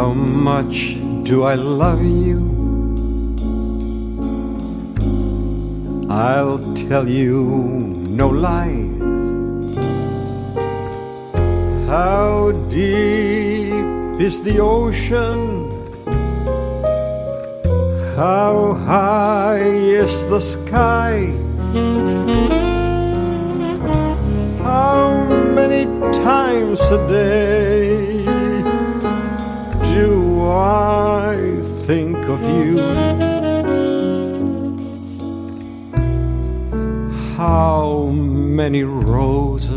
How much do I love you? I'll tell you no lies. How deep is the ocean? How high is the sky? How many times a day do I think of you? How many roses